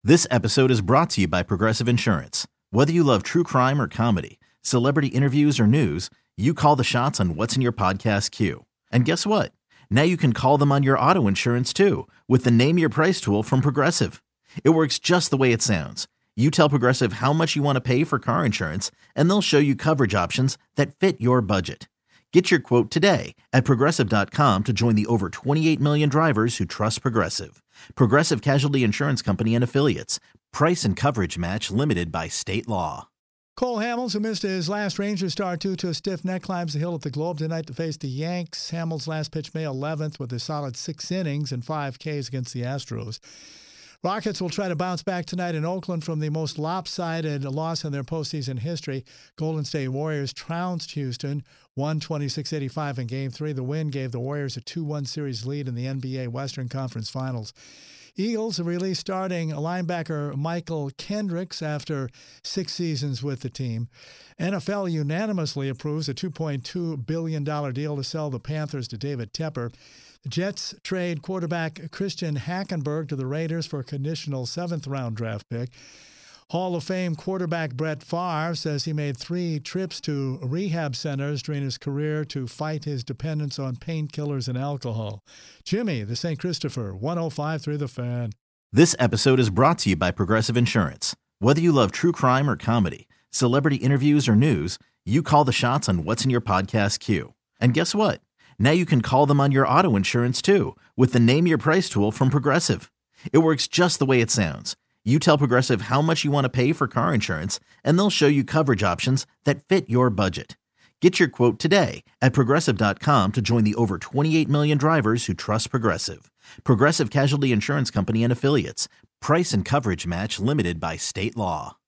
This episode is brought to you by Progressive Insurance. Whether you love true crime or comedy, celebrity interviews or news, you call the shots on what's in your podcast queue. And guess what? Now you can call them on your auto insurance too with the Name Your Price tool from Progressive. It works just the way it sounds. You tell Progressive how much you want to pay for car insurance, and they'll show you coverage options that fit your budget. Get your quote today at Progressive.com to join the over 28 million drivers who trust Progressive. Progressive Casualty Insurance Company and Affiliates. Price and coverage match limited by state law. Cole Hamels, who missed his last Ranger start due to a stiff neck, climbs the hill at the Globe tonight to face the Yanks. Hamels last pitched May 11th with a solid 6 innings and 5 Ks against the Astros. Rockets will try to bounce back tonight in Oakland from the most lopsided loss in their postseason history. Golden State Warriors trounced Houston 126-85 in Game 3. The win gave the Warriors a 2-1 series lead in the NBA Western Conference Finals. Eagles have released starting linebacker Michael Kendricks after 6 seasons with the team. NFL unanimously approves a $2.2 billion deal to sell the Panthers to David Tepper. The Jets trade quarterback Christian Hackenberg to the Raiders for a conditional 7th-round draft pick. Hall of Fame quarterback Brett Favre says he made 3 trips to rehab centers during his career to fight his dependence on painkillers and alcohol. Jimmy, the St. Christopher, 105.3 The Fan. This episode is brought to you by Progressive Insurance. Whether you love true crime or comedy, celebrity interviews or news, you call the shots on what's in your podcast queue. And guess what? Now you can call them on your auto insurance too with the Name Your Price tool from Progressive. It works just the way it sounds. You tell Progressive how much you want to pay for car insurance, and they'll show you coverage options that fit your budget. Get your quote today at Progressive.com to join the over 28 million drivers who trust Progressive. Progressive Casualty Insurance Company and Affiliates. Price and coverage match limited by state law.